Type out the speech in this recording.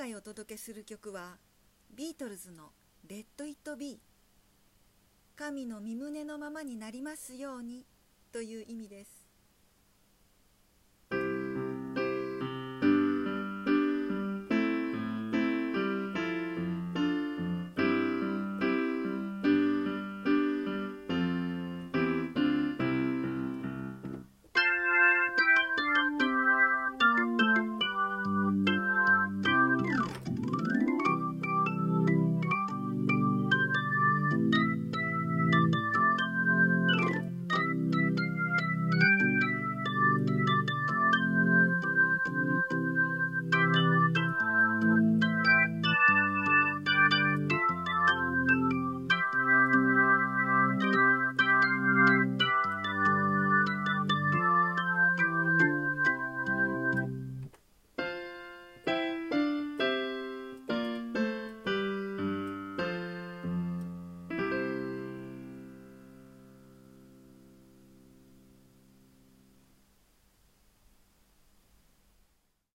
回お届けする曲はビートルズの「レッド・イット・ビー」神の御胸のままになりますようにという意味です。